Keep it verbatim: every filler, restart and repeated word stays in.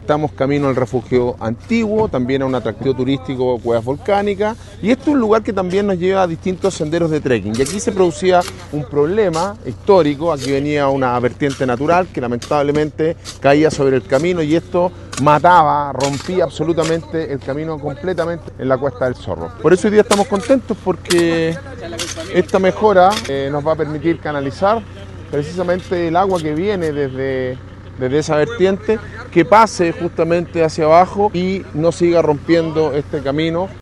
estamos camino al refugio antiguo, también a un atractivo turístico, Cuevas Volcánicas, y esto es un lugar que también nos lleva a distintos senderos de trekking. Y aquí se producía un problema histórico, aquí venía una vertiente natural que lamentablemente caía sobre el camino y esto mataba, rompía absolutamente el camino completamente en la Cuesta del Zorro. Por eso hoy día estamos contentos porque esta mejora eh, nos va a permitir canalizar precisamente el agua que viene desde, desde esa vertiente, que pase justamente hacia abajo y no siga rompiendo este camino.